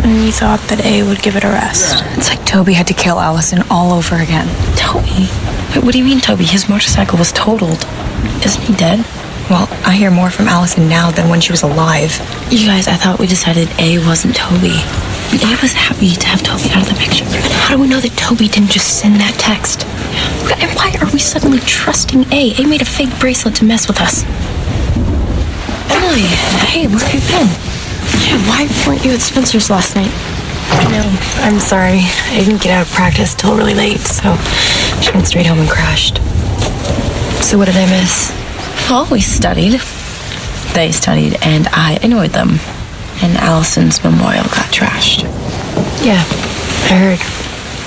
And you thought that A would give it a rest. It's like Toby had to kill Allison all over again. Toby? Wait, what do you mean, Toby? His motorcycle was totaled. Isn't he dead? Well, I hear more from Allison now than when she was alive. You guys, I thought we decided A wasn't Toby. A was happy to have Toby out of the picture. And how do we know that Toby didn't just send that text? And why are we suddenly trusting A? A made a fake bracelet to mess with us. Emily, hey, where have you been? Yeah, why weren't you at Spencer's last night? No, I'm sorry. I didn't get out of practice till really late, so she went straight home and crashed. So what did I miss? Well, we studied. They studied, and I annoyed them. And Allison's memorial got trashed. Yeah, I heard.